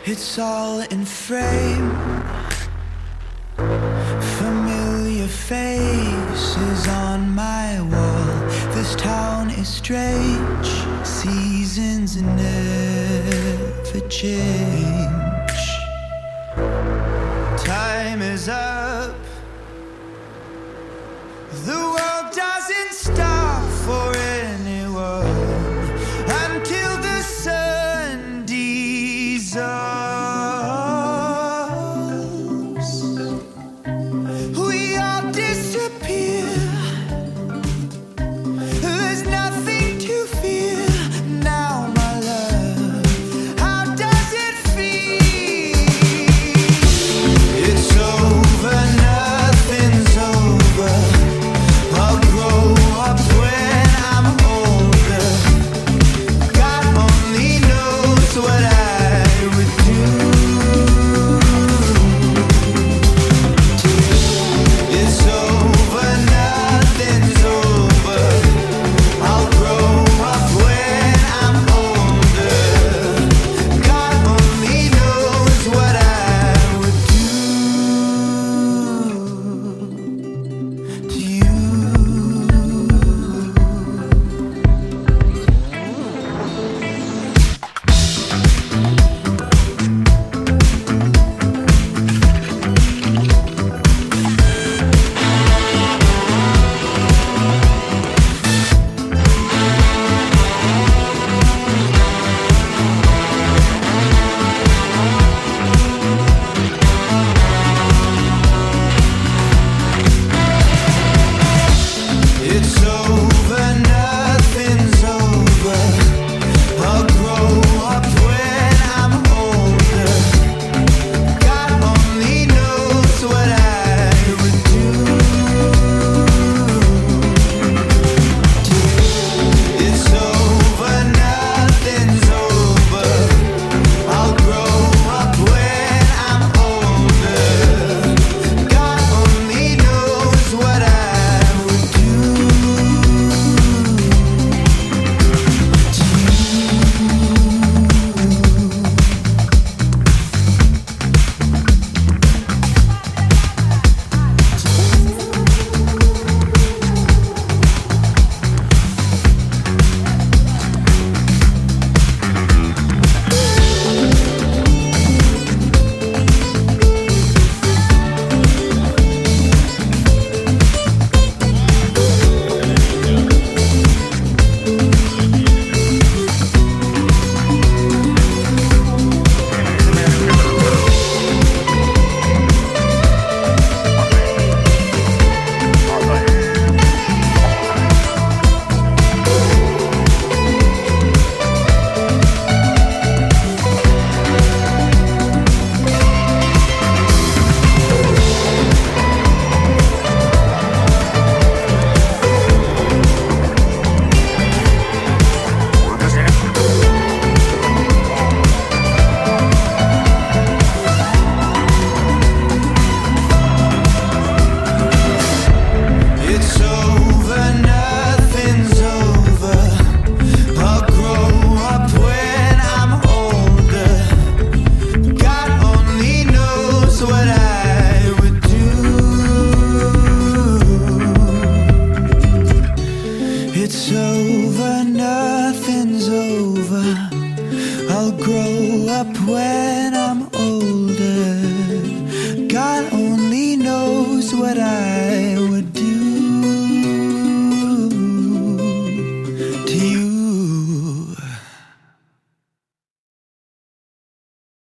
It's all in frame. Familiar faces on my wall. This town is strange. Seasons never change. Time is up. The world doesn't stop for anyone until the sun dissolves. We all disappear. There's nothing to fear now, my love. How does it feel? It's over, nothing's over. I'll grow up when I'm older. God only knows what I would do. It's over, nothing's over. I'll grow up when I'm older. God only knows what I would do to you. It's over, nothing's over. I'll grow up when I'm older. God only knows what I would do. It's over, nothing's over. I'll grow up when I'm older. God only knows what I would do. It's over, nothing's over. I'll grow up when I'm older. God only knows what I would do. It's over, nothing's over. I'll grow up when I'm older. God only knows what I